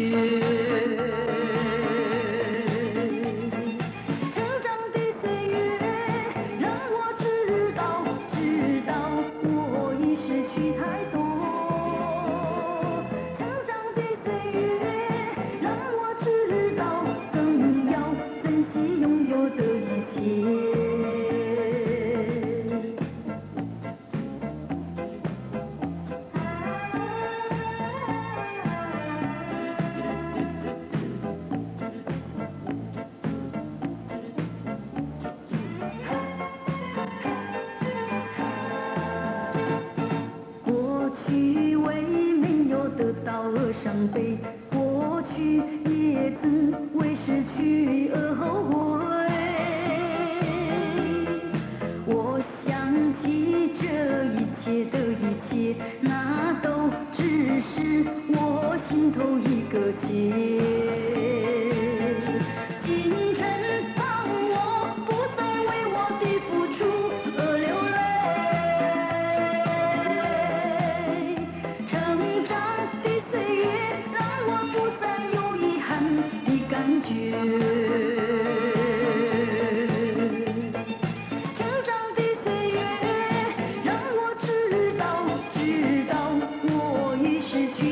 成长的岁月让我知道我已失去太多。成长的岁月让我知道更要珍惜拥有的一切。过去为没有得到而伤悲，过去也曾为失去而后悔。我想起这一切的一切，那都只是我心头一个结。今生让我不再为我的付出而流泪。成长的岁月让我不再有遗憾的感觉。成长的岁月让我知道我已失去